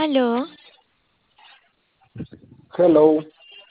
Aló, Hello.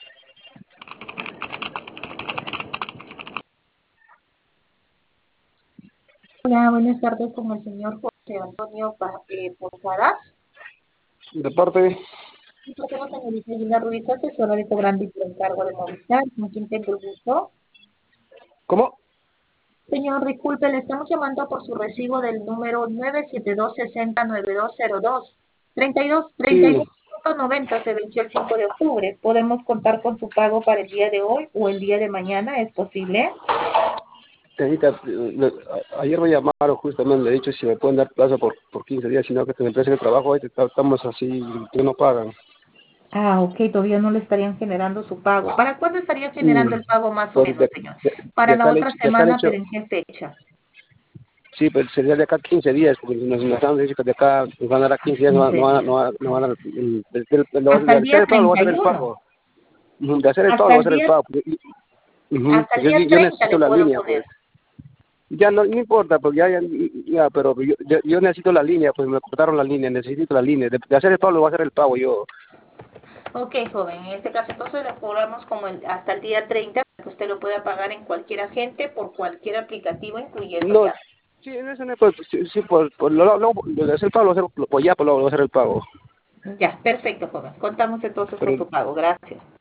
Hola, buenas tardes con el señor José Antonio Posadas. De parte, Y por la señorita Gina Ruiz, asesora de cobrante y por encargo de Movistar, con quien tengo el gusto. ¿cómo? Señor, disculpe, le estamos llamando por su recibo del número 972-609202. 32, Sí, 31.90 se venció el 5 de octubre. ¿Podemos contar con su pago para el día de hoy o el día de mañana? ¿Es posible? señorita, ayer me llamaron justamente, le he dicho si me pueden dar plazo por 15 días, sino que en la empresa de trabajo ahorita estamos así, que no pagan. Ah, ok, todavía no le estarían generando su pago. ¿Para cuándo estaría Mm, generando el pago más o pues menos, señor? Para la otra de acá le he semana, hecho, pero ¿en qué fecha? sí, pero sería de acá 15 días, porque nos han dicho que de acá nos van a dar 15 días, 15 días. no van a, Hasta de el hacer día el pago, lo va a hacer treinta el y uno. pago. De hacer el pago, lo Hasta va a el hacer el día, pago. hasta el Porque día yo 30 necesito le la puedo línea, poner. pues. Ya no importa, porque ya, pero yo necesito la línea, pues me cortaron la línea, necesito la línea. De hacer el pago, lo voy a hacer el pago yo. Ok, joven, en este caso entonces le cobramos como hasta el día 30 para que usted lo pueda pagar en cualquier agente por cualquier aplicativo, incluyendo No, ya. sí, en eso no, pues, sí, sí, lo de hacer el pago, lo voy a hacer, pues ya, pues lo voy a hacer el pago. Ya, perfecto, joven. Contamos entonces con Pero su pago. Gracias.